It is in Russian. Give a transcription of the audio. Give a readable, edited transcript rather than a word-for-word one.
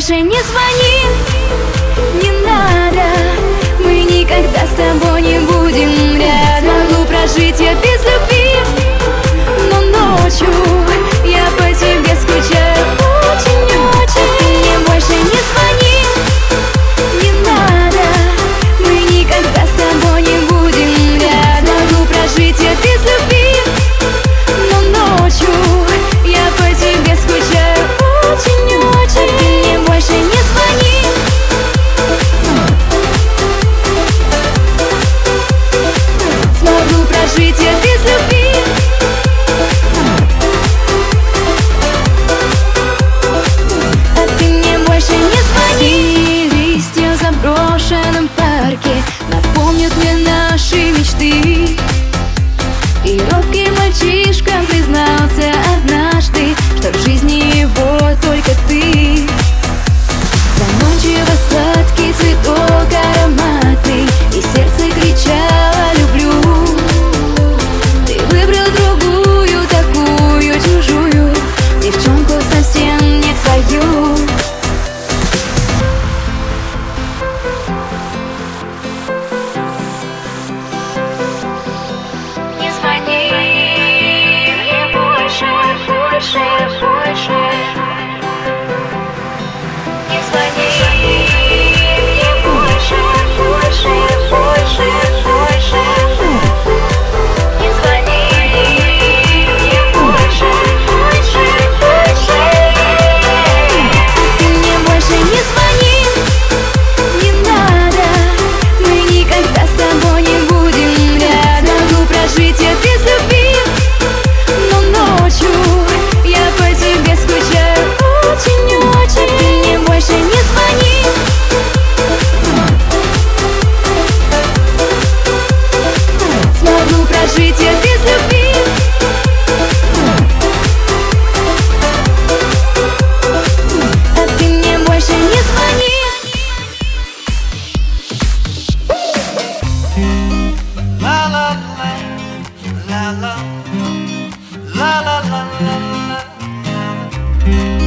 больше не звони, не надо. Мы никогда с тобой не будем рядом. Смогу прожить я без любви, но ночью я по тебе скучаю очень-очень. Ты мне больше не звони, не надо. Мы никогда с тобой не будем рядом. Смогу прожить я без любви, но ночью я по тебе скучаю очень-очень. Ты мне больше не звони. Смогу прожить я без любви. А ты мне больше не звони. Листья в заброшенном парке напомнят мне наши мечты. И робкий мальчишка признался однажды, что в жизни его только ты. Заманчиво сладкий цветок ароматный, и сердце кричало «люблю». Ты выбрал другую, такую чужую, девчонку совсем не свою. Не звони мне больше, больше, больше. Не звони мне больше, больше, больше, больше. Не звони мне больше, больше, больше. Ты мне больше не звони, не надо. Мы никогда с тобой не будем рядом. Смогу прожить я без любви, но ночью я по тебе скучаю очень-очень. Ты мне больше не звони. Смогу прожить я без любви. А ты мне больше не звони. La la la la la la la la la la.